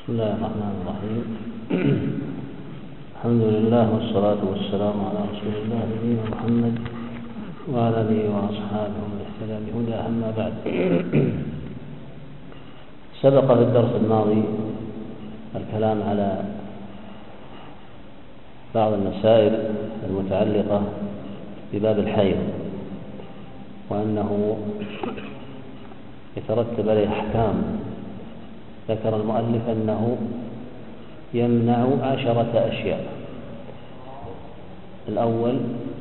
بسم الله الرحمن الرحيم. الحمد لله والصلاة والسلام على رسول الله نبينا محمد وعلى آله وأصحابه ومن اهتدى بهداه. أما بعد، سبق في الدرس الماضي الكلام على بعض المسائل المتعلقة بباب الحيض، وأنه يترتب عليه أحكام. ذكر المؤلف أنه يمنع 10 أشياء. الأول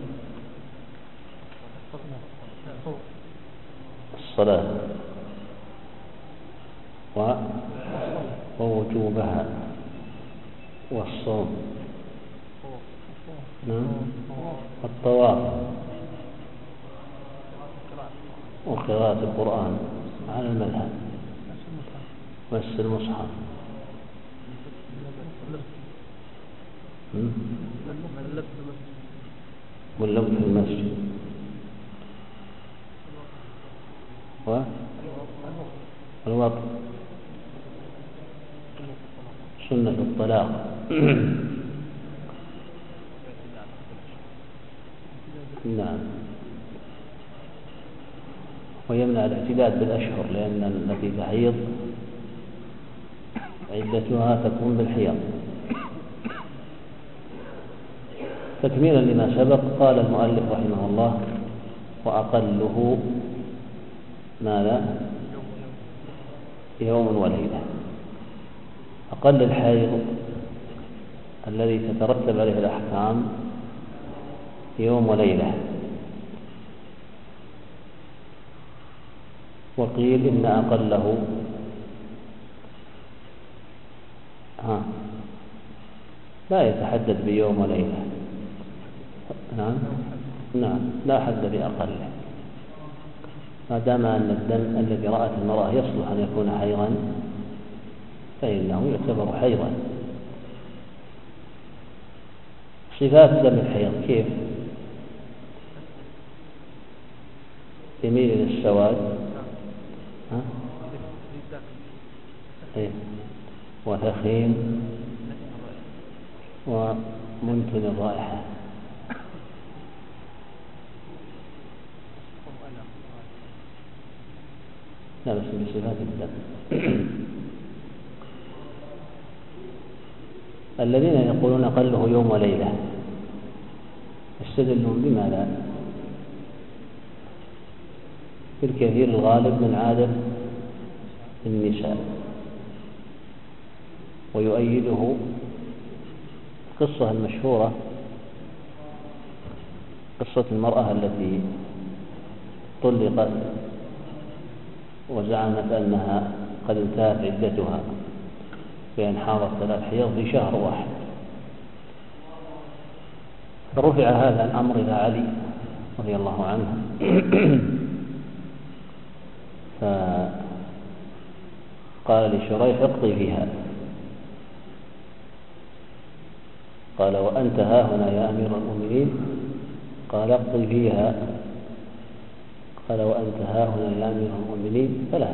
الصلاة ووجوبها، والصوم، الطواف، وقراءة القرآن على المذهب، مس المصحف، واللبس في المسجد، والوطء، سنة الطلاق، نعم. ويمنع الاعتداد بالأشهر، لأن التي تحيض عدتها تكون بالحيض. تكميلا لما سبق، قال المؤلف رحمه الله: وأقله ماذا؟ يوم وليلة. أقل الحيض الذي تترتب عليه الأحكام يوم وليلة. وقيل إن أقله لا يتحدد بيوم وليلة. نعم، لا حد بأقله، ما دام أن الدم الذي رأت المرأة يصلح أن يكون حيضا فإنه يعتبر حيضا. صفات دم الحيض كيف؟ يميل للسواد، وثخين، ومنتن الرائحة. لا، بس بصفات الدم. الذين يقولون أقله يوم وليلة يستدلون بماذا؟ بالكثير الغالب من عادة النساء، ويؤيده القصة المشهورة، قصة المرأة التي طلقت وزعمت أنها قد انتهت عدتها بأن حاضت 3 حيض في شهر واحد. فرفع هذا الأمر إلى علي رضي الله عنه، فقال لشريح: اقضي فيها. قال: وأنت ها هنا يا أمير المؤمنين؟ قال: اقضي فيها. قال: وأنت ها هنا يا أمير المؤمنين؟ فلا.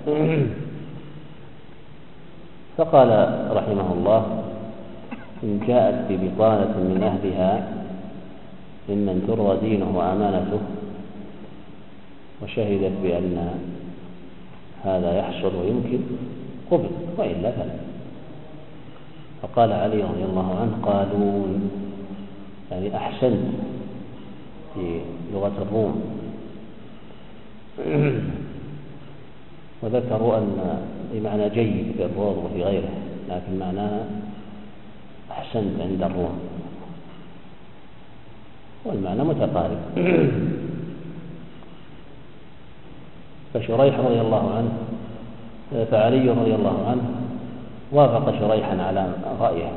فقال رحمه الله: إن جاءت ببطانة من أهلها ممن ترضى دينه وأمانته وشهدت بأن هذا يحصل ويمكن، قبل، وإلا فلا. فقال علي رضي الله عنه: قالون، يعني أحسنت في لغة الروم. وذكروا أن بمعنى جيد في الروض وفي غيره، لكن معناها أحسنت عند الروم، والمعنى متقارب. فشريح رضي الله عنه، فعلي رضي الله عنه وافق شريحا على رأيه.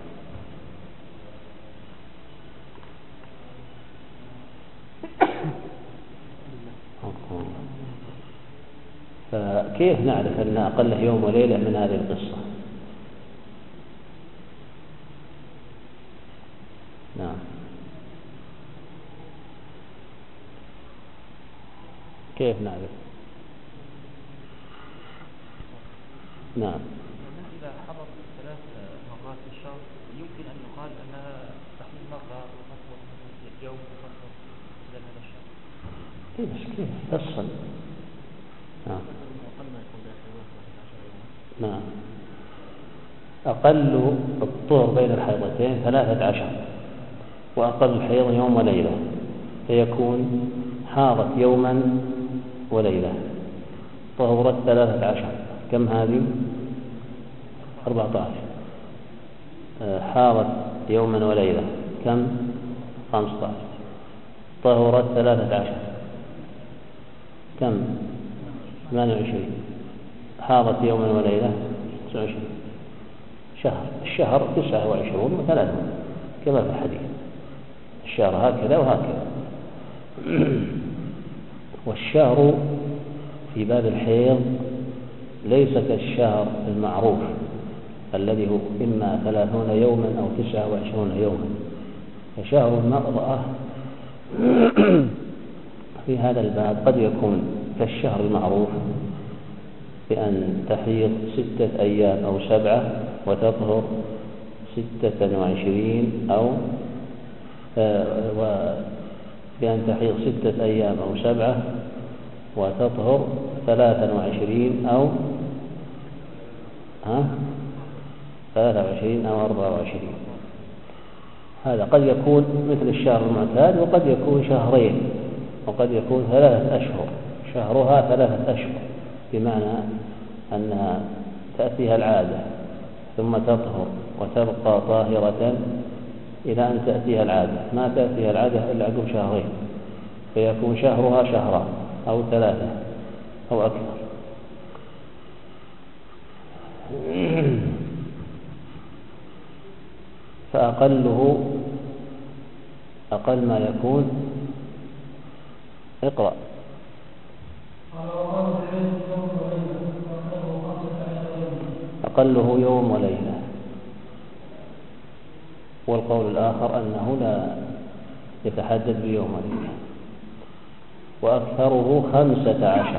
فكيف نعرف أن أقله يوم وليلة من هذه القصة؟ نعم، كيف نعرف؟ نعم. إذا حضر مرات في الشهر يمكن أن يقال أنها تحمل مرة وفترة يوم وفترة خلال هذا الشهر. إيه بس كيف تصل؟ نعم. نعم. أقل الطهر بين الحيضتين 13 وأقل الحيض يوم وليلة، فيكون حاضت يوما وليلة طهرت 13. كم هذه؟ 14. حاضت يوما وليلة كم؟ 15. طهرت 13 كم؟ 28. حاضت يوما وليلة 29. الشهر 29 و3 كما في الحديث، الشهر هكذا وهكذا. والشهر في باب الحيض ليس كالشهر المعروف الذي هو إما 30 يوما أو 29 يوما. فشهر المرأة في هذا الباب قد يكون كالشهر المعروف بأن تحيض 6 أيام أو 7 وتطهر 26 أو بأن تحيض 6 أيام أو 7 وتطهر 23 أو 23 أو 24. هذا قد يكون مثل الشهر المعتاد، وقد يكون شهرين، وقد يكون 3 أشهر، شهرها 3 أشهر، بمعنى أنها تأتيها العادة ثم تطهر وتبقى طاهرة إلى أن تأتيها العادة، ما تأتيها العادة إلا عقب شهرين، فيكون شهرها شهران أو 3 أو أكثر. فأقله أقل ما يكون. اقرأ. أقله يوم وليلة. والقول الآخر أنه لا يتحدد بيوم وليلة. وأكثره 15.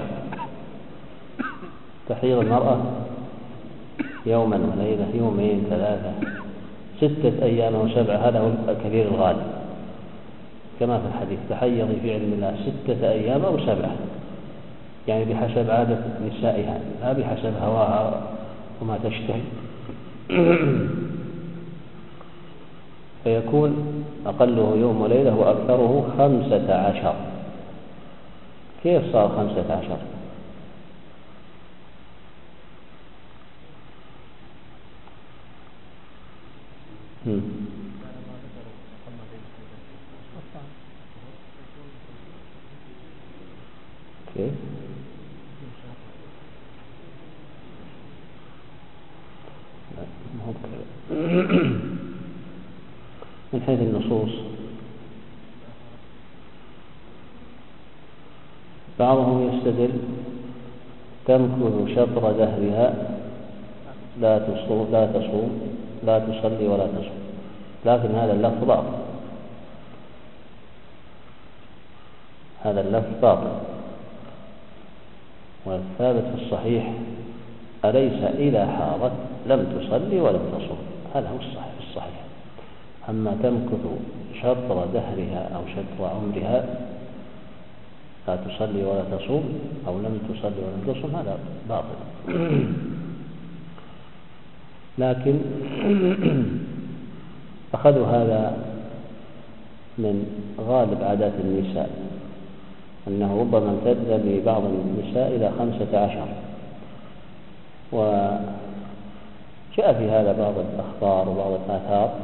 تحيض المرأة يوما وليلة، يومين 3 6 أيام أو 7، هذا هو الكبير الغالب كما في الحديث: تحيضي في علم الله 6 أيام أو 7، يعني بحسب عادة نسائها لا بحسب هواها وما تشتهي. فيكون أقله يوم وليلة وأكثره 15. كيف صار 15؟ كيف؟ من حيث النصوص بعضهم يستدل: تمكث شطر دهرها لا تصوم لا تصلي ولا تصوم، لكن هذا اللفظ باطل، هذا اللفظ باطل. والثابت في الصحيح: أليس إذا حاضت لم تصلي ولم تصوم، هذا هو الصحيح. أما تمكث شطر دهرها أو شطر عمرها لا تصلي ولا تصوم أو لم تصلي ولم تصوم، هذا باطل. لكن أخذوا هذا من غالب عادات النساء، أنه ربما امتد ببعض النساء إلى 15. وجاء في هذا بعض الأخبار وبعض الآثار.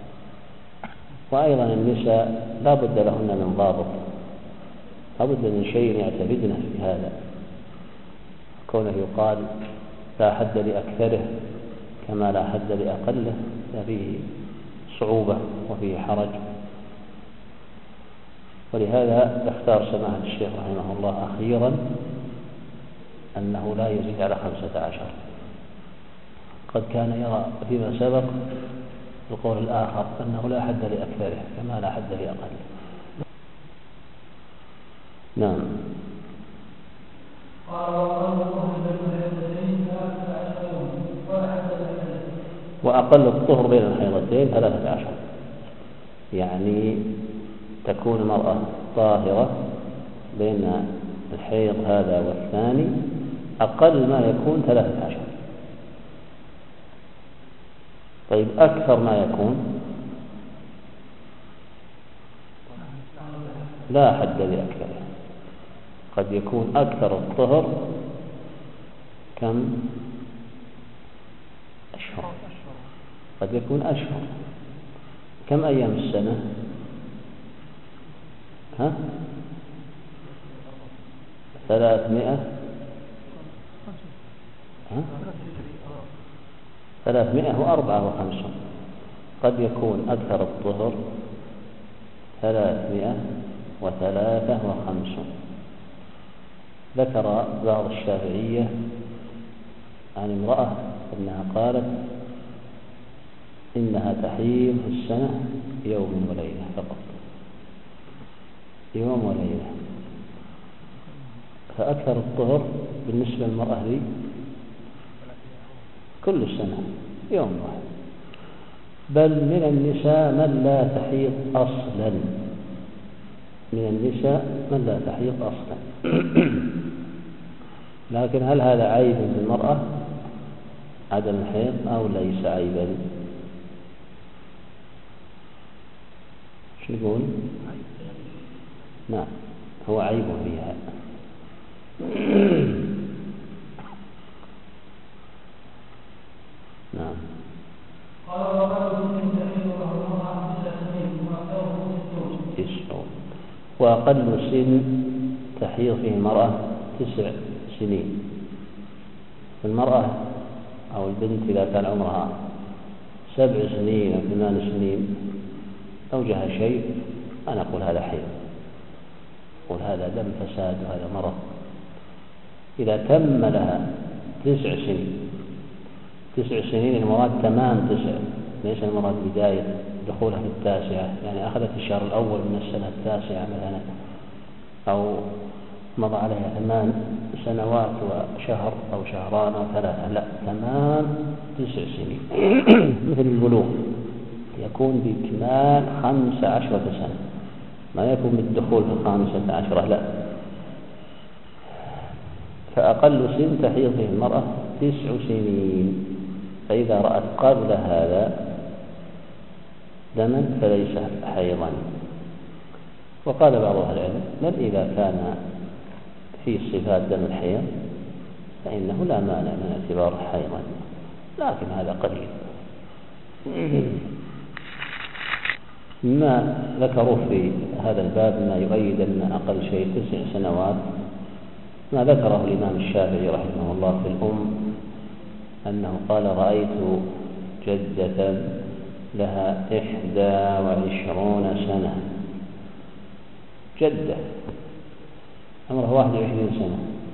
وأيضا النساء لا بد لهن من ضابط، لا بد من شيء يعتمدنه في هذا، كونه يقال لا حد لأكثره كما لا حد لأقله، فيه صعوبة وفيه حرج. ولهذا اختار سماحة الشيخ رحمه الله أخيرا أنه لا يزيد على 15. قد كان يرى فيما سبق القول الآخر أنه لا حد لأكثره كما لا حد لأقله. نعم. وأقل الطهر بين الحيضتين 13، يعني تكون المرأة طاهرة بين الحيض هذا والثاني أقل ما يكون 13. طيب أكثر ما يكون لا حد لأكثره، قد يكون أكثر الطهر كم أشهر، قد يكون أشهر. كم أيام السنة؟ 354. قد يكون أكثر الطهر 353. ذكر بعض الشافعية عن امرأة أنها قالت إنها تحيض في السنة يوم وليلة فقط، يوم وليلة. فأكثر الطهر بالنسبة للمرأة دي كل سنة يوم واحد. بل من النساء من لا تحيض أصلا، من النساء من لا تحيض أصلا. لكن هل هذا عيب للمرأة عدم الحيض أو ليس عيبا؟ شو نقول؟ نعم، هو عيب فيها. نعم. وأقل سن تحيض فيه المرأة 9 سنين. المرأة أو البنت إذا كان عمرها 7 سنين أو 8 سنين أوجه شيء، أنا أقول هذا حيض، أقول هذا دم فساد وهذا مرض. إذا تم لها 9 سنين، 9 سنين المراد تمام 9، ليس المراد بداية دخولها في 9، يعني أخذت الشهر الأول من السنة 9 مثلا، أو مضى عليها 8 سنوات وشهر أو شهران أو 3، لا، تمام 9 سنين. مثل البلوغ يكون بكمال 15 سنة، ما يكون بالدخول في 15، لا. فأقل سن تحيض فيه المرأة 9 سنين. فإذا رأت قبل هذا دما فليس حيضا. وقال بعض أهل العلم بل إذا كان في صفات دم الحيض فإنه لا مانع من اعتباره حيضا، لكن هذا قليل. ما ذكروه في هذا الباب ما يؤيد أن أقل شيء 9 سنوات، ما ذكره الإمام الشافعي رحمه الله في الأم، أنه قال رأيت جدة لها 21 سنة، جدة عمرها 21 سنة،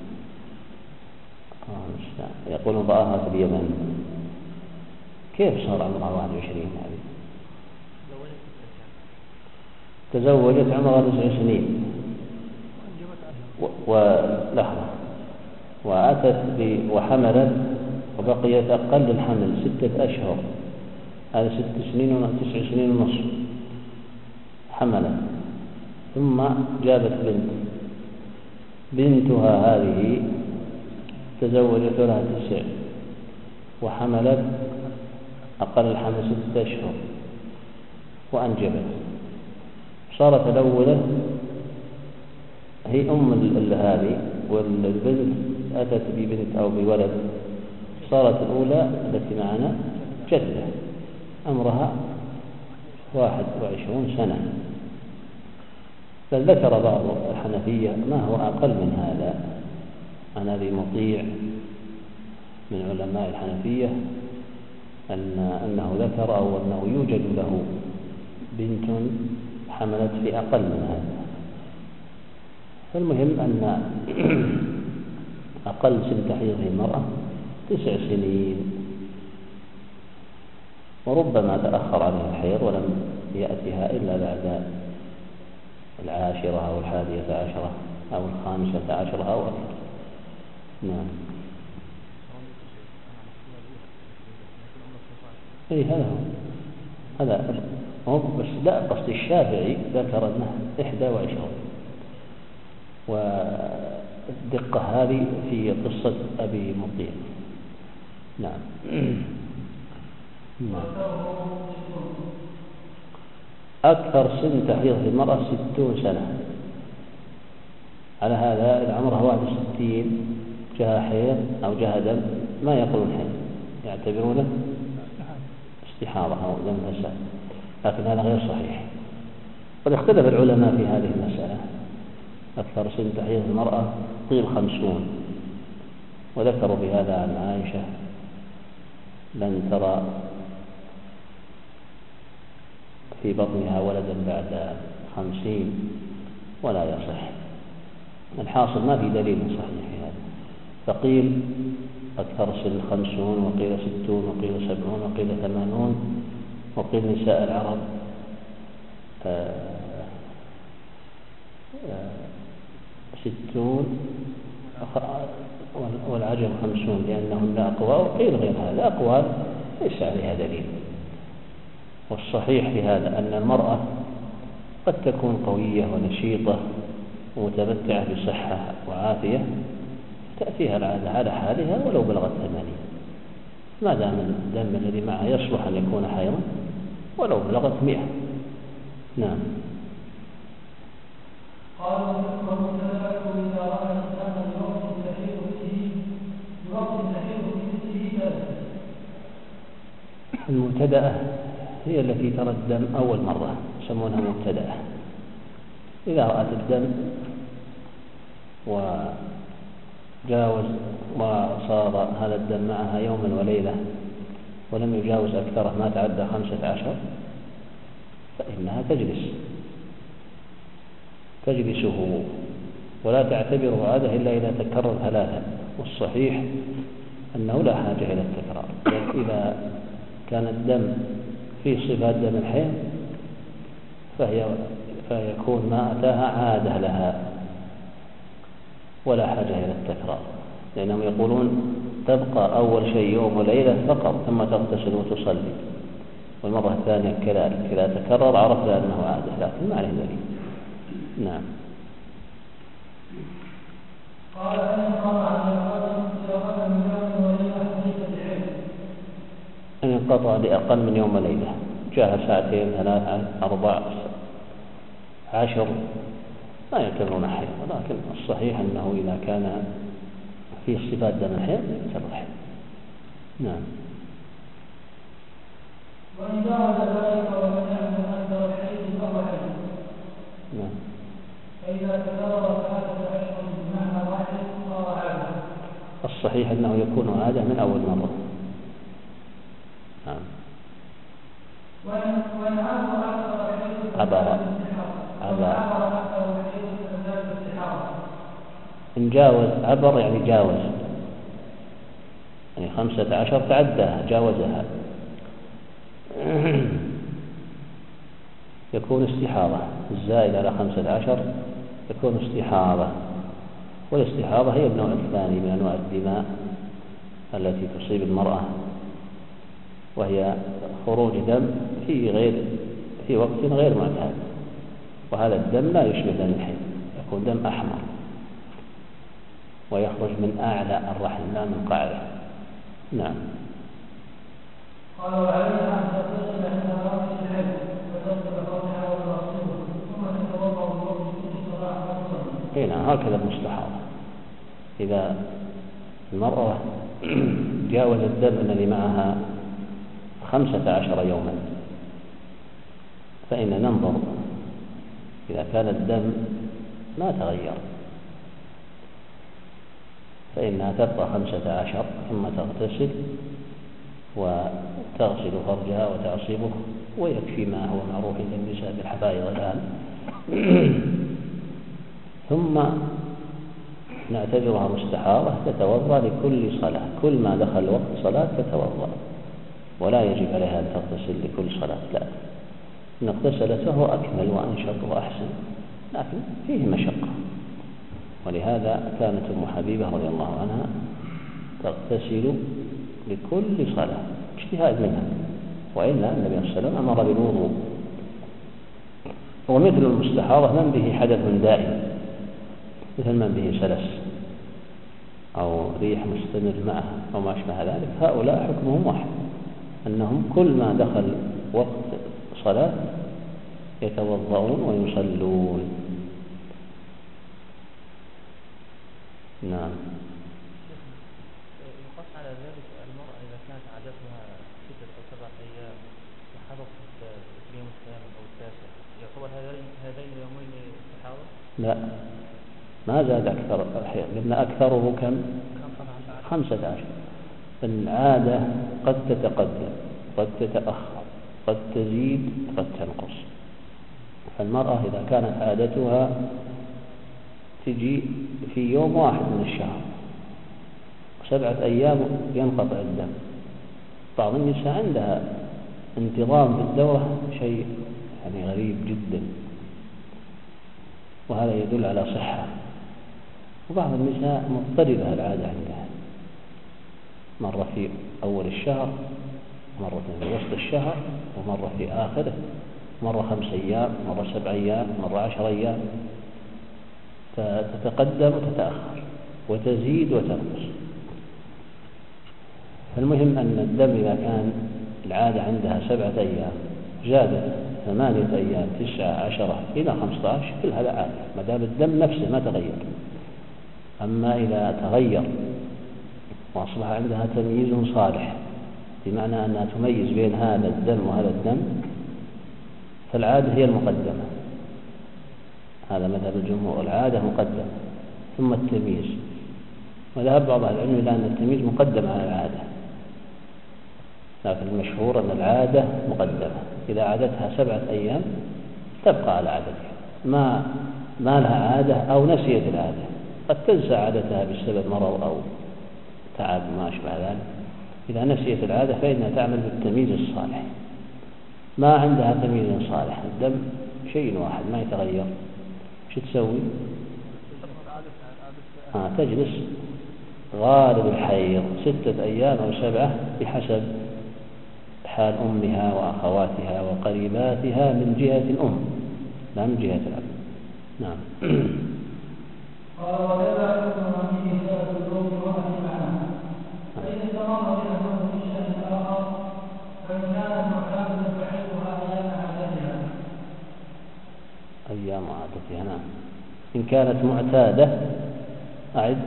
يقول رآها في اليمن. كيف صار عمرها 21 هذه؟ تزوجت عمرها 9 سنين ولحظة، وأتت وحملت وبقيت أقل الحمل 6 أشهر، هذا 6 سنين و9 سنين ونصف حملت، ثم جابت بنتها هذه تزوجت لها 9 وحملت أقل الحمل 6 أشهر وأنجبت، صارت الأولى هي أم هذه، والبنت أتت ببنت أو بولد، صارت الأولى التي معنا جدة عمرها 21 سنة. بل ذكر بعض الحنفية ما هو أقل من هذا. عن أبي مطيع من علماء الحنفية أنه ذكر أو أنه يوجد له بنت حملت في أقل من هذا. فالمهم أن أقل سن تحيض المرأة 9 سنين، وربما تأخر عليها الحيض ولم يأتها إلا بعد 10 أو 11 أو 15 أو أكثر. نعم. إيه هذا هو بس لا، قصد الشافعي ذكر أنه 21. والدقة هذه في قصة أبي مطيع. نعم. أكثر سن تحيض في المرأة 60 سنة. على هذا إذا عمرها 61 جاء حيض أو جاء دم ما يقولون حيض، يعتبرونه استحاضة أو دم فساد، لكن هذا غير صحيح. قد اختلف العلماء في هذه المسألة. أكثر سن تحيض المرأة قيل 50، وذكروا بهذا عن عائشة لن ترى في بطنها ولدا بعد 50 ولا يصح. الحاصل ما في دليل صحيح في هذا. فقيل أكثر سن 50، وقيل 60، وقيل 70، وقيل 80، وقيل نساء العرب 60 والعجم 50 لأنهن أقوى، وقيل غير هذا أقوال ليس عليها دليل. والصحيح في هذا أن المرأة قد تكون قوية ونشيطة ومتمتعة بصحة وعافية، تأتيها العادة على حالها ولو بلغت 80، ما دام الدم الذي معها يصلح أن يكون حيضا ولو بلغت 100. نعم. المبتدأة هي التي ترى الدم أول مرة، يسمونها مبتدأة. إذا رأت الدم وجاوز وصار هذا الدم معها يوما وليلة ولم يجاوز أكثره ما تعدى 15، فإنها تجلسه ولا تعتبره عادة إلا إذا تكرر 3. والصحيح أنه لا حاجة إلى التكرار، بل إذا كان الدم في صفات دم الحيض فيكون ما أتاها عادة لها ولا حاجة إلى التكرار، لأنهم يقولون تبقى أول شيء يوم وليلة فقط ثم تغتسل وتصلي، والمرة الثانية كذلك. إذا تكرر عرفنا أنه عادة، لكن ما عليه دليل. نعم. قال أن انقطع لأقل من يوم وليلة، جاء 2 3 4 10 لا يعتبرون حيض، ولكن الصحيح أنه إذا كان في صفات دم الحيض يعتبر حيض. نعم. وإن جاوز ذلك ولم يعلم أكثر الحيض فهو حيض. نعم. فإذا تكرر 3 أشهر بمعنى واحد صار عادة. الصحيح أنه يكون عادة من أول مرة. نعم. وإن عبر إن جاوز عبر يعني جاوز، يعني 15 تعداها جاوزها يكون استحاضة. الزائد على 15 يكون استحاضة، والاستحاضة هي النوع الثاني من أنواع الدماء التي تصيب المرأة، وهي خروج دم في وقت غير معتاد، وهذا الدم لا يشبه دم الحيض، يكون دم أحمر ويخرج من أعلى الرحم لا من قاعده. نعم. قالوا عليها أن تغتسل عند رأس الحيض وتغسل فرجها وتغسله ثم تتوضأ وضوء الصلاة وتصلي. نعم، هكذا المستحاضة. إذا المرأة جاوز الدم الذي معها 15 يوما فإن ننظر إذا كان الدم ما تغير فإنها تبقى 15 ثم تغتسل وتغسل فرجها وتعصبه، ويكفي ما هو معروف عند النساء بالحفائض الآن. ثم نعتبرها مستحاضة تتوضأ لكل صلاة، كل ما دخل وقت صلاة تتوضأ، ولا يجب عليها أن تغتسل لكل صلاة، لا. إن اغتسلت فهو أكمل وأنشط وأحسن، لكن فيه مشقة. ولهذا كانت أم حبيبة رضي الله عنها تغتسل لكل صلاة، اجتهاد منها، وإلا النبي صلى الله عليه وسلم أمر بالوضوء. ومثل المستحاضة من به حدث دائم مثل من به سلس أو ريح مستمر معه أو ما أشبه ذلك، هؤلاء حكمهم واحد، أنهم كل ما دخل وقت صلاة يتوضؤون ويصلون. نعم. يقاس على ذلك المرأة إذا كانت عادتها 6 أو 7 أيام وحضرت اليوم الثامن أو التاسع، يعتبر هذين اليومين استحاضة؟ لا، ما زاد أكثر الحيض، لأن أكثره كم؟ 15. العادة قد تتقدم قد تتأخر قد تزيد قد تنقص. فالمرأة إذا كانت عادتها تجي في يوم واحد من الشهر 7 أيام ينقطع الدم، بعض النساء عندها انتظام في الدورة شيء يعني غريب جدا، وهذا يدل على صحة. وبعض النساء مضطربة العادة عندها، مرة في أول الشهر، مرة في وسط الشهر، ومرة في آخره، مرة 5 أيام، مرة 7 أيام، مرة 10 أيام، فتتقدم وتتأخر وتزيد وتنقص. فالمهم أن الدم إذا كان العادة عندها 7 أيام زادت 8 أيام 9 10 إلى 15 كل هذا عادة ما دام الدم نفسه ما تغير. أما إذا تغير وأصبح عندها تمييز صالح بمعنى أنها تميز بين هذا الدم وهذا الدم فالعادة هي المقدمة، هذا مذهب الجمهور، العادة مقدمة ثم التمييز. وذهب بعض العلم إلى أن التمييز مقدم على العادة، لكن المشهور أن العادة مقدمة. إذا عادتها 7 أيام تبقى على عادتها، ما لها عادة أو نسيت العادة، قد تنسى عادتها بسبب مرض أو تعب ما أشبه ذلك. إذا نسيت العادة فإنها تعمل بالتمييز الصالح. ما عندها تمييز صالح، الدم شيء واحد ما يتغير، شو تسوي؟ تجلس غالب الحيض 6 أيام أو 7 بحسب حال أمها وأخواتها وقريباتها من جهة الأم لا من جهة الأب. نعم. قال وكذا يكون فيه سبب الروم وهي معنا، فإن استمر بأنه في شأن آخر فإن كانت معتادة فحيضها أيام عادتها. نعم. إن كانت معتادة أعد.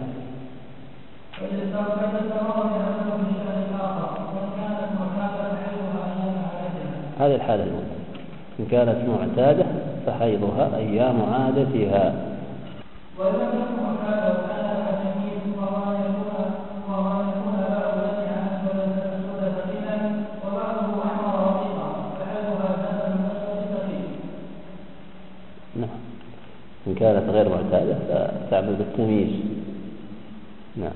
هذه الحالة الأولى. إن كانت معتادة فحيضها أيام عادتها. ولم تكن معتادة وكان تمييز وما يكون لا أولاد عن أسود ثقيلا وبعضه أحمر رقيقا فحيضها دم أسود ثقيل. نعم. إن كانت غير معتادة فتعمل بالتمييز. نعم.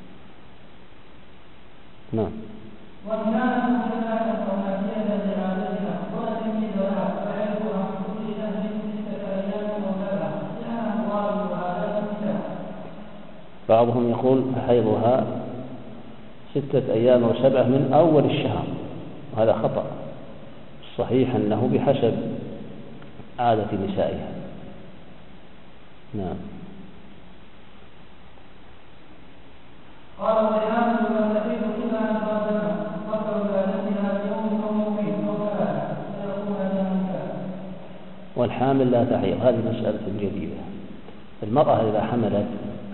نعم. وإن كانت معتادة أو ناسية لعادتها ولا تمييز لها فحيضها عن كل شهر 6 أيام أو 7 لأنها مغالب عادات النساء. بعضهم يقول فحيضها 6 أيام أو 7 من أول الشهر، وهذا خطأ. الصحيح أنه بحسب عادة نسائها. نعم. قال والحامل لا تحيض إلا أن تقدم قدر ولادتها بيوم أو يومين أو 3 فيكون ذلك. والحامل لا تحيض، هذه مسألة جديدة. المرأة إذا حملت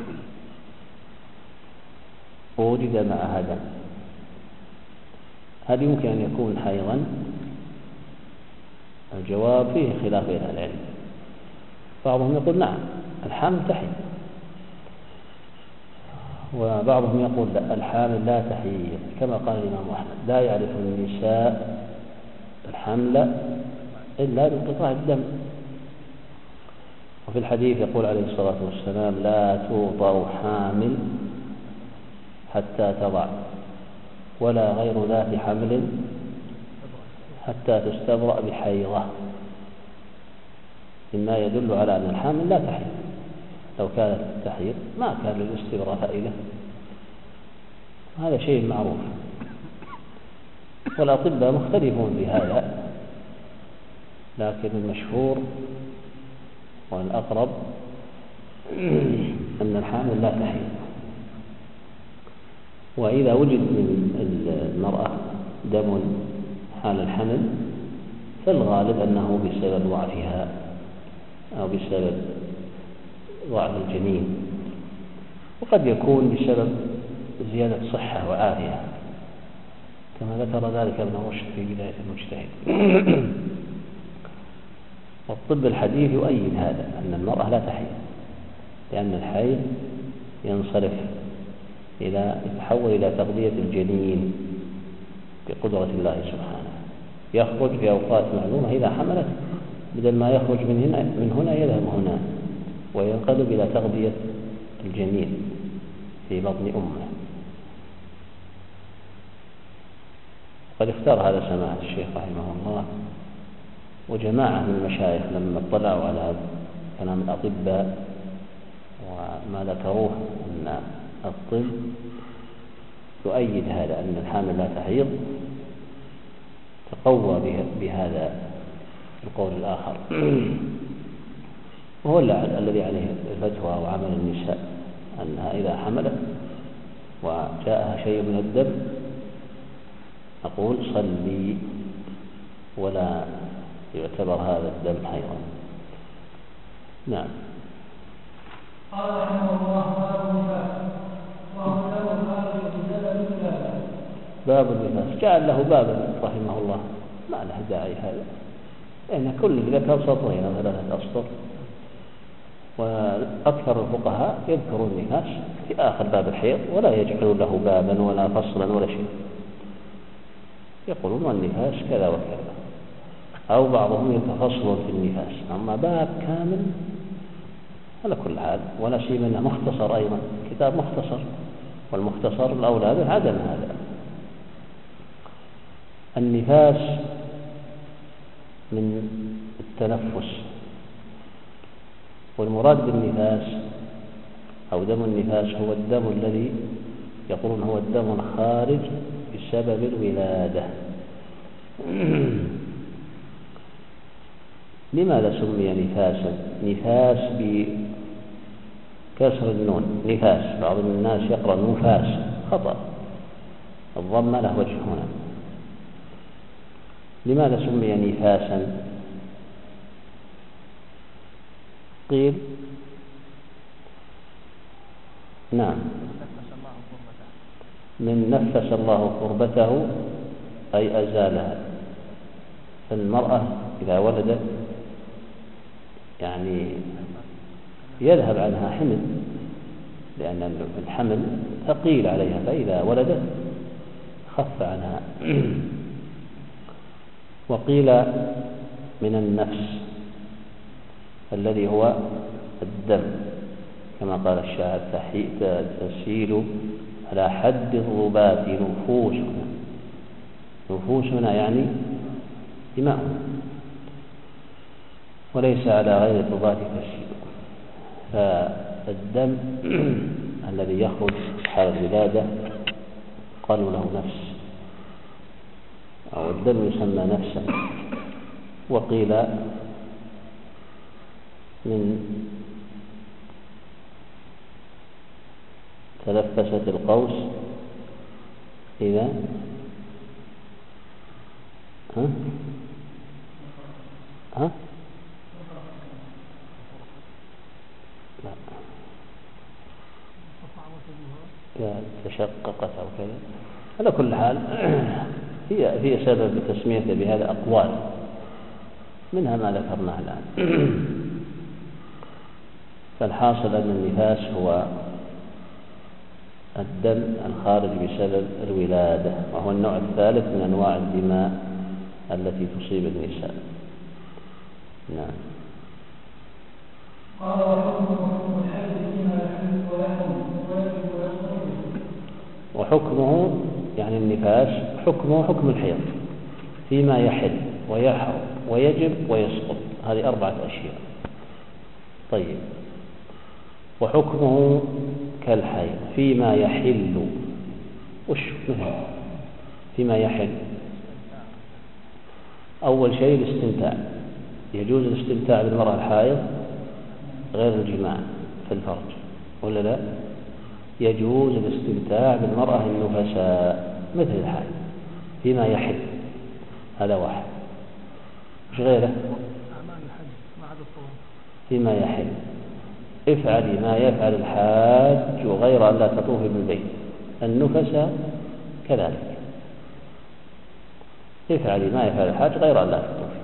ووجد معها دم، هل يمكن أن يكون حيضا؟ الجواب فيه خلاف بين العلم. بعضهم يقول نعم الحامل تحيض، وبعضهم يقول لا الحامل لا تحيض، كما قال الإمام أحمد لا يعرف النساء الحمل إلا بانقطاع الدم. وفي الحديث يقول عليه الصلاة والسلام لا توطأ حامل حتى تضع ولا غير ذات حمل حتى تستبرأ بحيضة، مما يدل على أن الحامل لا تحيض. لو كانت تحيض ما كان للاستبراء فائدة، هذا شيء معروف. والأطباء مختلفون في هذا، لكن المشهور والأقرب أن الحامل لا تحيض. وإذا وجد من المرأة دم حال الحمل فالغالب أنه بسبب ضعفها أو بسبب ضعف الجنين، وقد يكون بسبب زيادة صحة وعافية كما ذكر ذلك ابن رشد في بداية المجتهد. والطب الحديث يؤيد هذا، أن المرأة لا تحيض، لأن الحيض ينصرف يتحول إلى تغذية الجنين بقدرة الله سبحانه، يخرج في أوقات معلومة إذا حملت، بدل ما يخرج من هنا يذهب هنا وينقلب إلى تغذية الجنين في بطن أمه. قد اختار هذا سماحة الشيخ رحمه الله وجماعة من المشايخ لما اطلعوا على كلام الأطباء وما ذكروه أن الطب يؤيد هذا، أن الحامل لا تحيض، تقوى بهذا القول الآخر، وهو الذي عليه الفتوى وعمل النساء، أنها إذا حملت وجاءها شيء من الدم نقول صلي ولا يعتبر هذا الدم حيضا. نعم. قال رحمه الله باب النفاس، وهو له خارج بسبب الولاده. باب النفاس جعل له بابا رحمه الله، ما له داعي هذا، لأن كل ذكر سطرين أو 3 أسطر، وأكثر الفقهاء يذكرون النفاس في آخر باب الحيض ولا يجعلون له بابا ولا فصلا ولا شيء، يقولون النفاس كذا وكذا، أو بعضهم يتفصل في النفاس، أما باب كامل على كل حال، ولا شيء منه مختصر، أيضا كتاب مختصر، والمختصر الأولى بعدم هذا. النفاس من التنفس، والمراد بالنفاس أو دم النفاس هو الدم الذي يقولون هو الدم الخارج بسبب الولادة. لماذا سمي نفاسا؟ نفاس بكسر النون، نفاس، بعض الناس يقرأ نفاس، خطأ، الضم له وجه هنا. لماذا سمي نفاسا؟ قيل نعم من نفس الله كربته أي أزالها. فالمرأة إذا ولدت يعني يذهب عنها حمل، لأن الحمل ثقيل عليها، فإذا ولدت خف عنها. وقيل من النفس الذي هو الدم، كما قال الشاعر تسيل على حد الربات نفوسنا، نفوسنا يعني دماؤنا، وليس على غير الربات تسيل. فالدم الذي يخرج حال الولادة قالوا له نفس، أو الدم يسمى نفسا. وقيل من تنفست القوس إذا لا تشققت أو كذا. على كل حال هي سبب تسميته بهذا أقوال، منها ما ذكرناه الآن. فالحاصل أن النفاس هو الدم الخارج بسبب الولادة، وهو النوع الثالث من أنواع الدماء التي تصيب النساء. نعم. قال وحكمه الحيض فيما يحل ويحرم ويجب ويسقط. وحكمه يعني النفاس حكمه حكم الحيض فيما يحل ويحرم ويجب ويسقط، هذه 4 أشياء. طيب، وحكمه كالحيض فيما يحل، وش مثل فيما يحل؟ أول شيء الاستمتاع، يجوز الاستمتاع بالمرأة الحائض غير الجماع في الفرج ولا لا؟ يجوز الاستمتاع بالمرأة النفساء مثل الحائض فيما يحل، هذا واحد. مش غيره؟ أعمال الحج ما عدا الطواف. فيما يحل افعلي ما يفعل الحاج غير أن لا تطوفي بالبيت. النفساء كذلك، افعلي ما يفعل الحاج غير أن لا تطوفي.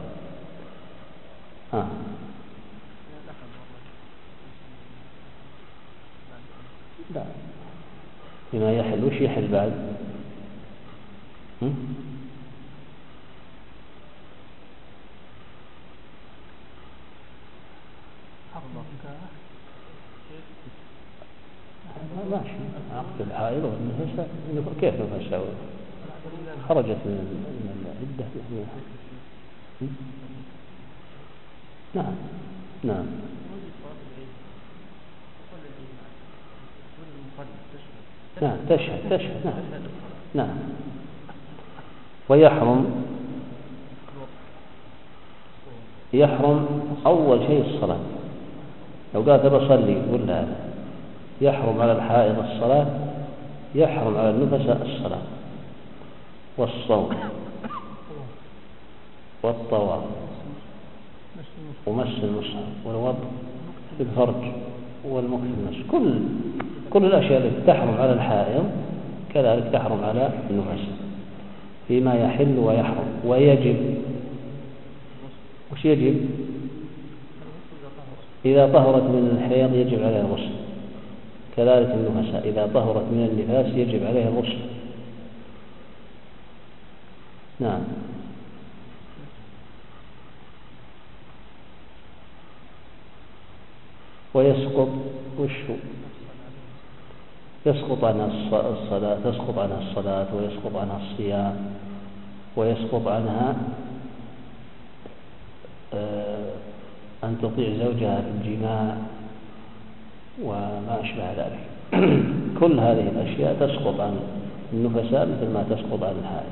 لا، فيما يحل. وش يحل بعد؟ ماشي، عقد الحائض والنفساء كيف نفساء خرجت من العدة؟ نعم نعم نعم تشهد نعم. ويحرم أول شيء الصلاة. لو قالت بصلي يقول لا، يحرم على الحائض الصلاة، يحرم على النفساء الصلاة والصوم والطواف ومس المصحف والوضع بالفرج والمكث النفس. كل الأشياء التي تحرم على الحائض كذلك تحرم على النفساء فيما يحل ويحرم. ويجب، وش يجب؟ إذا طهرت من الحيض يجب عليها الغسل، كذلك النفساء إذا طهرت من النفاس يجب عليها الغسل. نعم. ويسقط يسقط عنها الصلاة، تسقط عنها الصلاة، ويسقط عنها الصيام، ويسقط عنها أن تطيع زوجها في الجماع وما أشبه ذلك. كل هذه الأشياء تسقط عن النفساء مثل ما تسقط عن الحائض.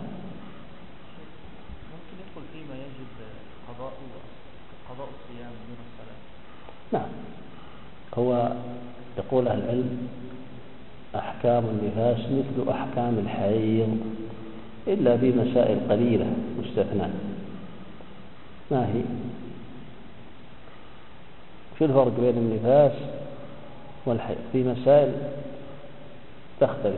ممكن يدخل فيما يجب قضاء الصيام من الصلاة. نعم، هو يقول أهل العلم أحكام النفاس مثل أحكام الحيض إلا في مسائل قليلة مستثناة. ما هي؟ شو الفرق بين النفاس والحيض؟ في مسائل تختلف.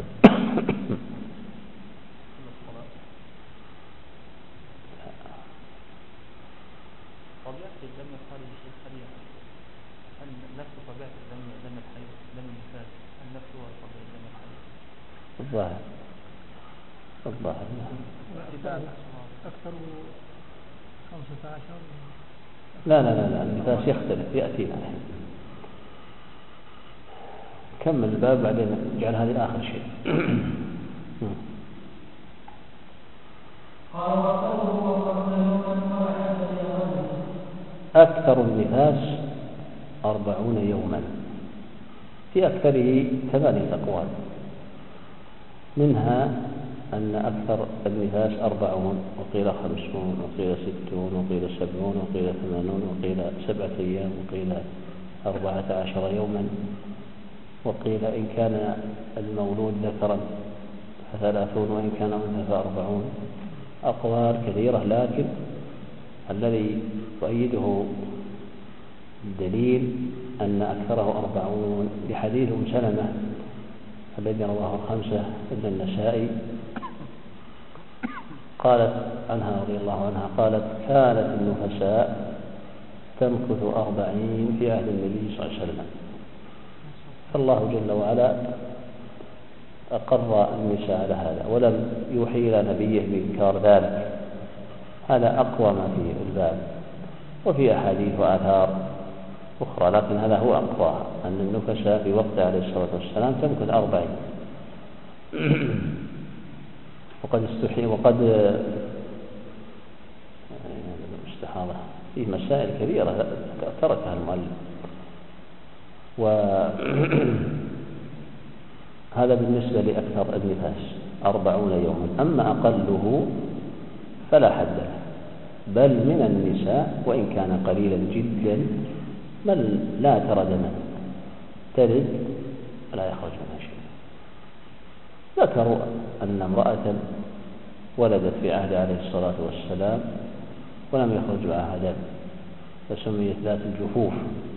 طبيعة الدم الخارجي الخليع، هل نفس طبيعة دم الحيض دم النفاس، هل نفسه هو طبيعة دم الحيض؟ الظاهر أكثر 15. لا النفاس يختلف، يأتينا الحين. كمل الباب بعدين نجعل هذه آخر شيء. أكثر النفاس 40 يوما، في أكثره 8 أقوال، منها أن أكثر النفاس 40، وقيل 50، وقيل 60، وقيل 70، وقيل 80، وقيل 7 أيام، وقيل 14 يوما، وقيل إن كان المولود ذكرا ف30، وإن كان أنثى ف40. أقوال كثيرة، لكن الذي يؤيده الدليل أن أكثره 40 لحديث سلمة الذي رواه 5 إلا النسائي، قالت عنها رضي الله عنها قالت: كانت النفساء تمكث 40 في عهد النبي صلى الله عليه وسلم. فالله جل وعلا أقر النساء على هذا ولم يوحي إلى نبيه بإنكار ذلك. هذا أقوى ما فيه الباب، وفي أحاديث وآثار أخرى، لكن هذا هو أقوى، أن النفساء في وقت عليه الصلاة والسلام تمكث 40. وقد استحاضة في مسائل كبيرة تركها المؤلف، وهذا بالنسبة لأكثر النفاس 40 يوما. أما أقله فلا حد له، بل من النساء وإن كان قليلا جدا بل لا ترى دما تلد ولا يخرج منها شيء. ذكروا أن امرأة ولدت في عهد عليه الصلاة والسلام ولم يخرج معها دم فسميت ذات الجفوف.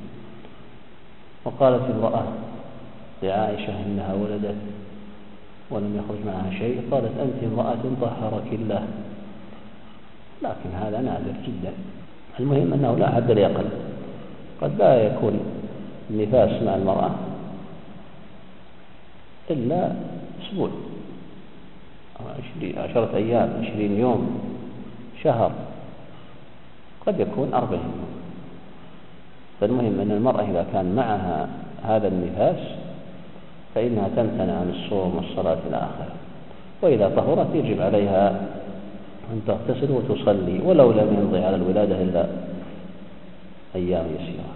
وقالت امرأة لعائشة إنها ولدت ولم يخرج معها شيء، قالت أنت امرأة طهرك الله. لكن هذا نادر جدا. المهم أنه لا حد لأقل. قد لا يكون النفاس مع المرأة إلا أسبوع أو 10 أيام، 20 يوم، شهر، قد يكون 40 يوم. فالمهم أن المرأة إذا كان معها هذا النفاس فإنها تمتنع عن الصوم والصلاة إلى آخره. وإذا طهرت يجب عليها أن تغتسل وتصلي ولو لم يمضي على الولادة إلا أيام يسيرة.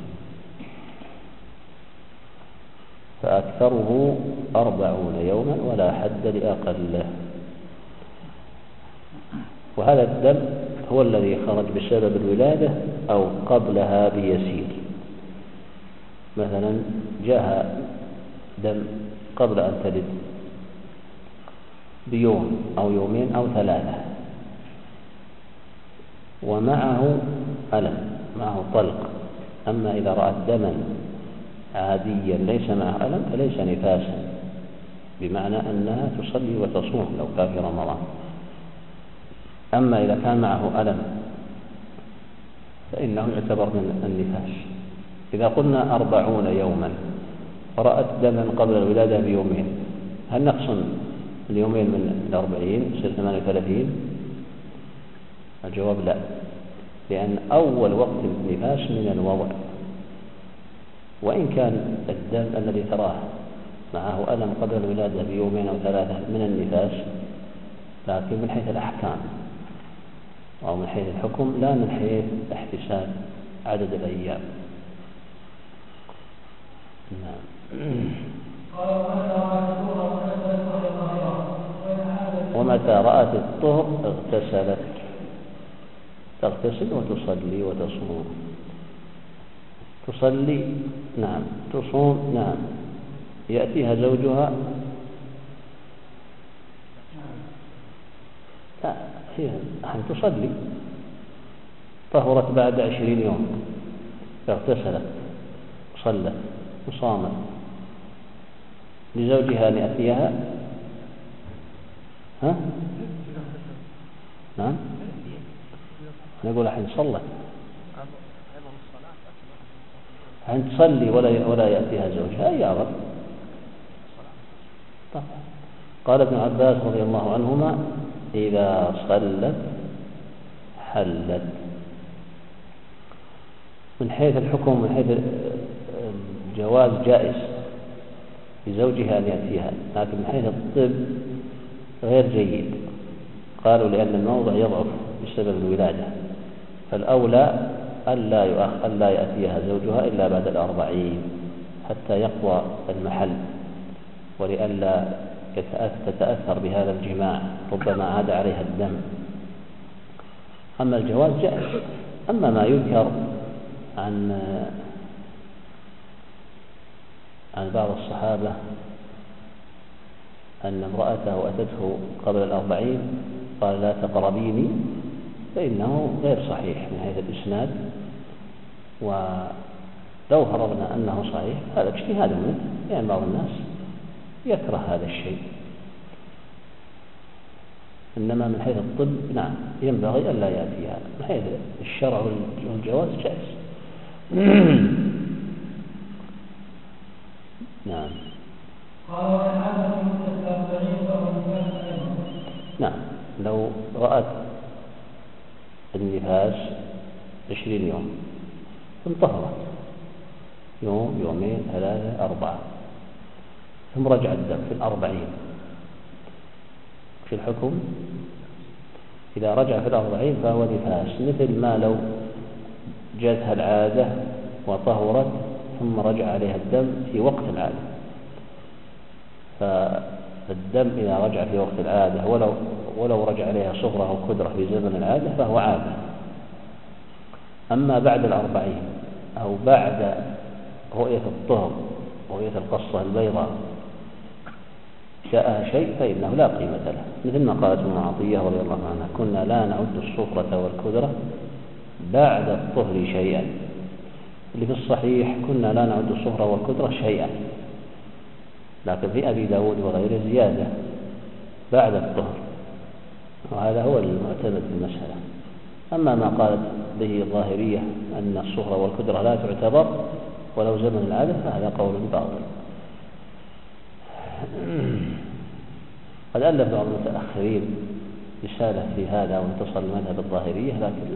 فأكثره 40 يوما ولا حد لأقله. وهذا الدم هو الذي خرج بسبب الولادة أو قبلها بيسير. مثلا جاء دم قبل أن تلد بيوم أو يومين أو 3 ومعه ألم، معه طلق. أما إذا رأت دما عاديا ليس معه ألم فليس نفاسا، بمعنى أنها تصلي وتصوم لو كان في رمضان. أما إذا كان معه ألم فإنه يعتبر من النفاس. إذا قلنا 40 يوما ورأت دما قبل الولادة بيومين، هل نقسم اليومين من 40 يصير 38؟ الجواب لا، لأن أول وقت النفاس من الوضع. وإن كان الدم الذي تراه معه ألم قبل الولادة بيومين أو 3 من النفاس، لكن من حيث الأحكام أو من حيث الحكم لا من حيث احتساب عدد الأيام. نعم. ومتى رأت الطهر اغتسلت، تغتسل وتصلي وتصوم. تصلي نعم، تصوم نعم. يأتيها زوجها لا، هي تصلي، طهرت بعد 20 يوم، اغتسلت صلت وصامت، لزوجها أن يأتيها نعم. نقول الحين صلت، الحين تصلي ولا يأتيها زوجها أي أغر. قال ابن عباس رضي الله عنهما إذا صلت حلت. من حيث الحكم من حيث الجواز جائز لزوجها أن يأتيها، لكن من حيث الطب غير جيد. قالوا لأن الموضع يضعف بسبب الولادة، فالأولى ألا يأتيها زوجها إلا بعد 40 حتى يقوى المحل، ولئلا تتأثر بهذا الجماع، ربما عاد عليها الدم. أما الجواز جائز. أما ما يذكر عن بعض الصحابة أن امرأته أتته قبل 40 قال لا تقربيني، فإنه غير صحيح من حيث الإسناد. ولو فرضنا أنه صحيح هذا اجتهاد منه، لأن بعض الناس يكره هذا الشيء. إنما من حيث الطب نعم ينبغي ألا يأتيها، من حيث الشرع والجواز جائز. نعم. نعم، لو رأت النفاس 20 يوم ثم طهرت يوم، يومين، 3، 4، ثم رجع الدم في 40، في الحكم إذا رجع في 40 فهو نفاس، مثل ما لو جاءتها العادة وطهرت ثم رجع عليها الدم في وقت العادة. فالدم إذا رجع في وقت العادة ولو رجع عليها صغرى أو كدرة في زمن العادة فهو عادة، أما بعد 40 أو بعد رؤية الطهر، رؤية القصة البيضاء، جاءها شيء فإنه لا قيمة له، مثل ما قالت ابن عطية رضي الله عنها: كنا لا نعد الصفرة والكدرة بعد الطهر شيئا. اللي في الصحيح كنا لا نعد الصفرة والكدرة شيئا، لكن في أبي داود وغيره زيادة بعد الطهر، وهذا هو المعتمد في المسألة. أما ما قالت به الظاهرية أن الصفرة والكدرة لا تعتبر ولو زمن العادة فهذا قول باطل. قد ألف بعض المتأخرين رسالة في هذا وانتصر لمذهب الظاهرية، لكن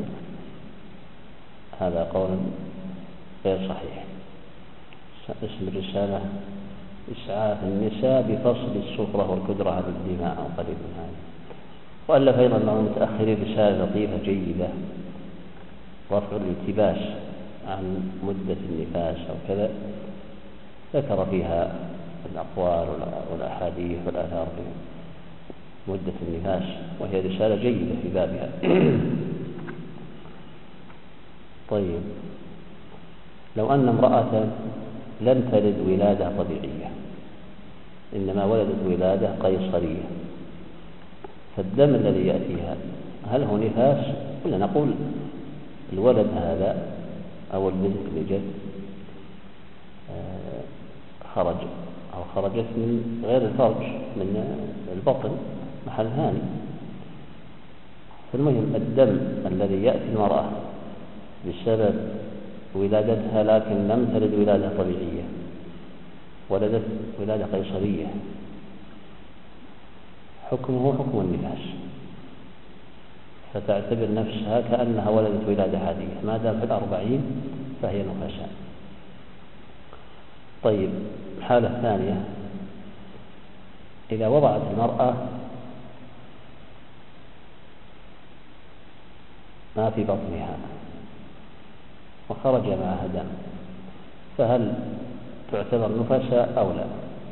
هذا قول غير صحيح. اسم الرسالة إسعاف النساء بفصل الصفرة والكدرة عن الدماء أو قريب من هذا. وألف أيضا بعض المتأخرين رسالة لطيفة جيدة: رفع الالتباس عن مدة النفاس أو كذا، ذكر فيها الأقوال والأحاديث والآثار في مدة النفاس، وهي رسالة جيدة في بابها. طيب، لو أن امرأة لم تلد ولادة طبيعية، إنما ولدت ولادة قيصرية، فالدم الذي يأتيها هل هو نفاس، ولا نقول الولد هذا أو البنت اللي جت خرج أو خرجت من غير الفرج، من البطن، محل هاني. فالمهم الدم الذي يأتي المرأة بسبب ولادتها لكن لم تلد ولادة طبيعية، ولدت ولادة قيصرية، حكمه حكم النفاس، فتعتبر نفسها كأنها ولدت ولادة عادية، ما دام في 40 فهي نفساء. طيب، الحالة الثانية: إذا وضعت المرأة ما في بطنها وخرج معها دم، فهل تعتبر نفساء أو لا؟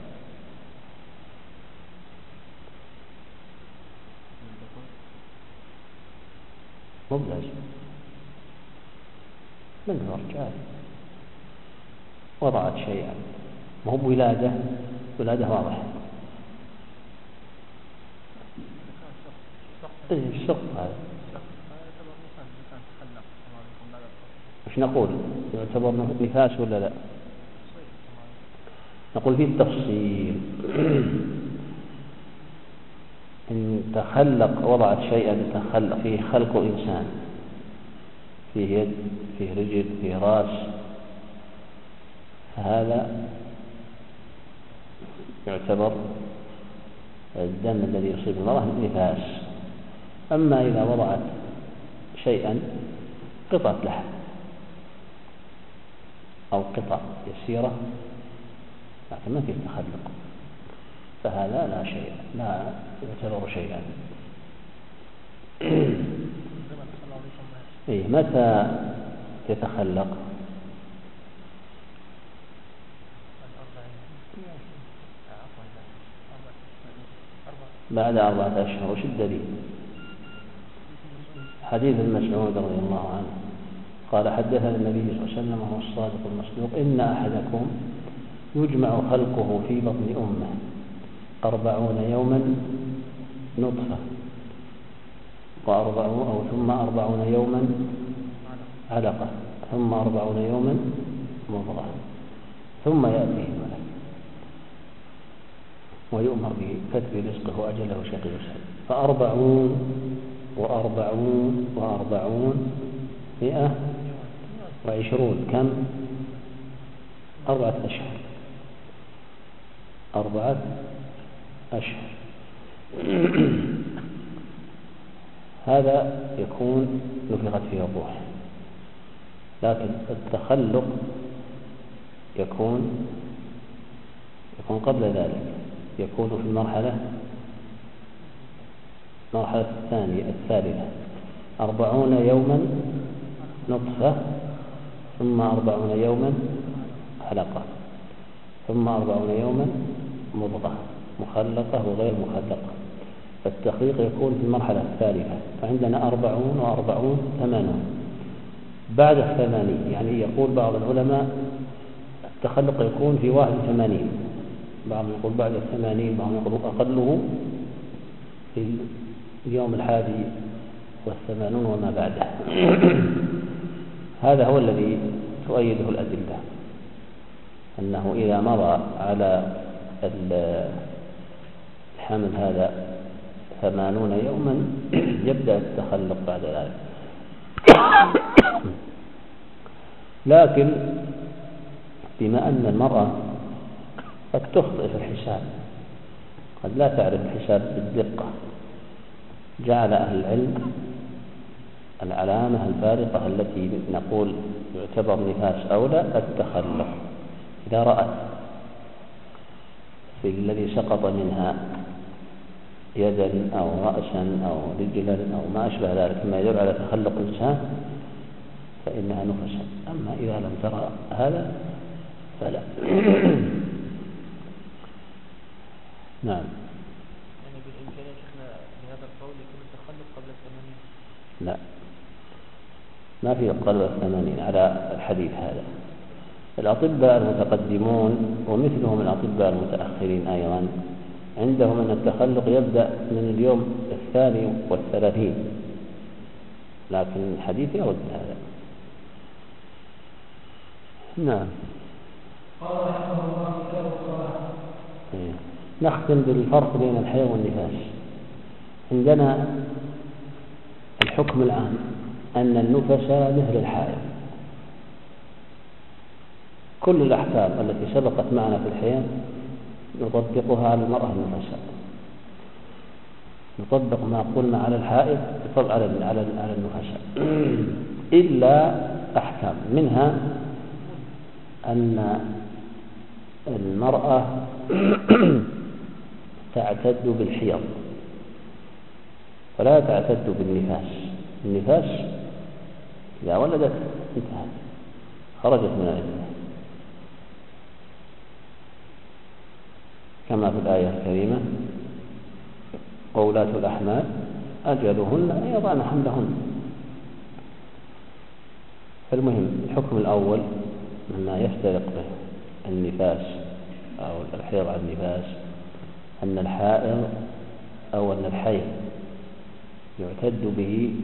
مبلغ من الرجال وضعت شيئا، ما هو بولادة، ولادة واضحة، الشق هذا ايش نقول؟ يعتبر نفاس ولا لا؟ نقول فيه التفصيل. إن تخلق، وضعت شيئا تخلق فيه خلق إنسان، فيه يد، فيه رجل، فيه رأس، فهذا يعتبر الدم الذي يصيب المرأة نفاس. أما إذا وضعت شيئا قطعة لحم أو قطع يسيرة لكن ما فيه تخلق، فهذا لا شيء، لا يعتبر شيئا. متى يتخلق؟ بعد 4 أشهر. وش الدليل؟ حديث المسعود رضي الله عنه قال: حدثنا النبي صلى الله عليه وسلم وهو الصادق المصدوق: إن أحدكم يجمع خلقه في بطن أمه 40 يوما نطفة، ثم 40 يوما علقة، ثم 40 يوما مضغة، ثم يأتيه الملك ويؤمر بكتب رزقه وأجله شقي وسعيد. ف40 و40 و40 120، كم؟ 4 أشهر. 4 أشهر. هذا يكون نفخت فيه الروح، لكن التخلق يكون قبل ذلك، يكون في المرحلة الثالثة 40 يوما نطفة، ثم 40 يوما علقة، ثم 40 يوما مضغة مخلقة وغير مخلقة. فالتخليق يكون في المرحلة الثالثة، فعندنا 40 و40 80. بعد 80. يعني يقول بعض العلماء التخلق يكون في 81، بعضهم يقول بعد 80، بعضهم يقول أقله في اليوم 81 وما بعده. هذا هو الذي تؤيده الأدلة، أنه إذا مضى على الحمل هذا 80 يوما يبدأ التخلق بعد ذلك. لكن بما أن المرأة قد تخطئ في الحساب، قد لا تعرف الحساب بالدقة، جعل أهل العلم العلامة الفارقة التي نقول يعتبر نفاس أولى التخلق. إذا رأت في الذي سقط منها يدا أو رأسا أو رجلا أو ما أشبه ذلك ما يدل على تخلق إنسان فإنها نفسا. أما إذا لم ترى هذا فلا. نعم. يعني بالإمكان يا شيخنا بهذا القول يكون التخلق قبل 80؟ لا، ما في قبل 80 على الحديث هذا. الأطباء المتقدمون ومثلهم الأطباء المتأخرين أيضا عندهم أن التخلق يبدأ من اليوم 32، لكن الحديث يرد هذا. نعم. قال رحمه الله كتاب الصلاة. نختم بالفرق بين الحيض والنفاس. عندنا الحكم العام أن النفس مثل الحائض. كل الأحكام التي سبقت معنا في الحيض نطبقها على المرأة النفساء، نطبق ما قلنا على الحائض يطبق على النفساء، إلا أحكام منها أن المرأة تعتد بالحيض ولا تعتد بالنفاس. النفاس إذا ولدت انتهت، خرجت من العدة، كما في الآية الكريمة وولاة الأحمال أجلهن أن يضعن حملهن. فالمهم الحكم الأول مما يفترق به النفاس أو الحيض عن النفاس أن الحائض أو أن الحيض يعتد به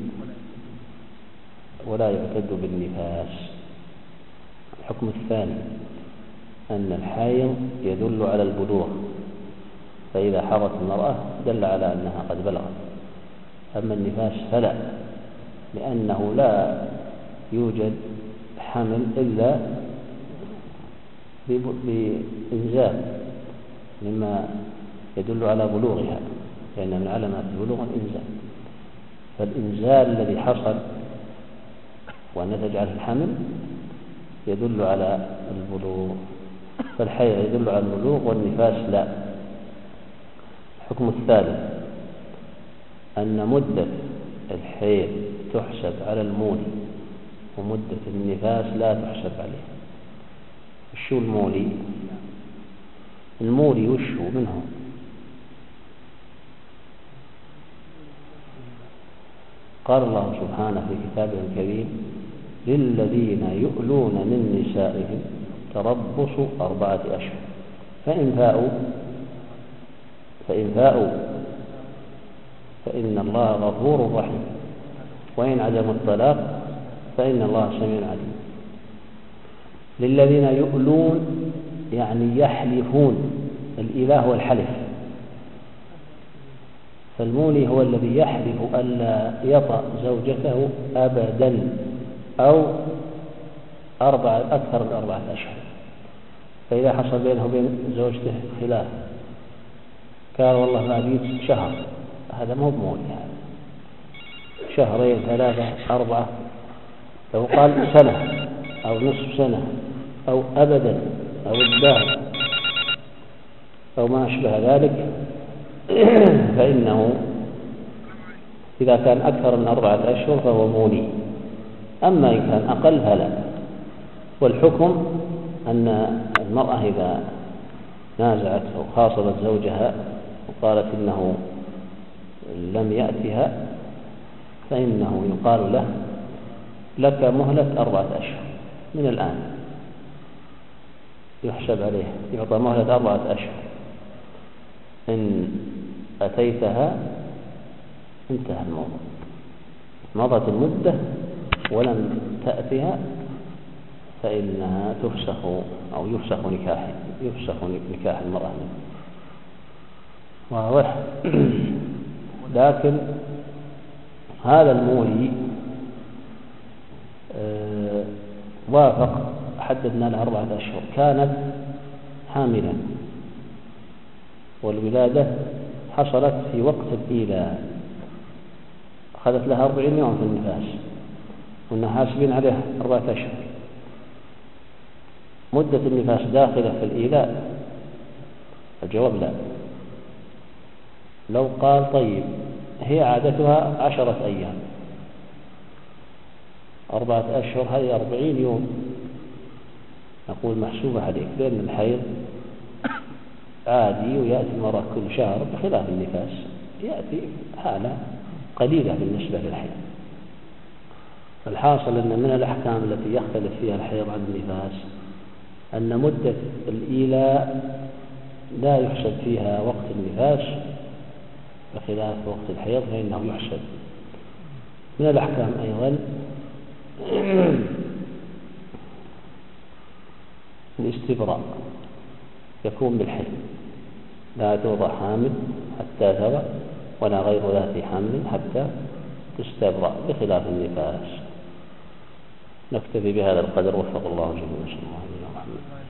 ولا يعتد بالنفاس. الحكم الثاني أن الحيض يدل على البلوغ، فإذا حضت المرأة دل على أنها قد بلغت. أما النفاس فلا، لأنه لا يوجد حمل إلا بإنزال مما يدل على بلوغها، لأن من علامات البلوغ الإنزال. فالإنزال الذي حصل ونتج عنه الحمل يدل على البلوغ، فالحيض يدل على البلوغ والنفاس لا. الحكم الثالث أن مدة الحيض تحسب على المولي ومدة النفاس لا تحسب عليه. وشو المولي؟ المولي وشو منه؟ قال الله سبحانه في كتابه الكريم للذين يؤلون من نسائهم تربص 4 أشهر فإن فاءوا فإن الله غفور رحيم وإن عزموا الطلاق فإن الله سميع عليم. للذين يؤلون يعني يحلفون، الإله هو الحلف، فالمولي هو الذي يحلف ألا يطأ زوجته أبدا أو أكثر من 4 أشهر. فإذا حصل بينه وبين زوجته خلاف قال والله ما أبيت شهر، هذا مو بمولي، هذا 2 3 4. لو قال سنة أو نصف سنة أو أبدا أو الدهر أو ما أشبه ذلك فإنه إذا كان أكثر من 4 أشهر فهو مولي. أما إن كان أقل فلا. والحكم أن المرأة إذا نازعت أو خاصمت زوجها وقالت إنه لم يأتها فإنه يقال له لك مهلة 4 أشهر من الآن، يحسب عليه، يعطى مهلة 4 أشهر، إن أتيتها انتهى الموضوع. مضت المدة ولم تأتها فإنها تفسخ أو يفسخ نكاح المرأة. واضح؟ لكن هذا المولي وافق، حددنا له 4 أشهر، كانت حاملا والولادة حصلت في وقت الإيلاء، أخذت لها 40 يوم في النفاس، كنا حاسبين عليه 4 أشهر. مدة النفاس داخلة في الإيلاء؟ الجواب لا. لو قال طيب هي عادتها 10 أيام، 4 أشهر هذه 40 يوم، نقول محسوبة عليك، لأن الحيض عادي ويأتي المرأة كل شهر بخلاف النفاس، يأتي حالة قليلة بالنسبة للحيض. الحاصل أن من الأحكام التي يختلف فيها الحيض عن النفاس أن مدة الإيلاء لا يحسب فيها وقت النفاس بخلاف وقت الحيض فإنه يحسب. من الأحكام أيضا الاستبراء يكون بالحيض، لا توضع حامل حتى تضع ولا غير ذات حمل حتى تستبرأ بخلاف النفاس. نكتفي بهذا القدر، وفق الله جميعا.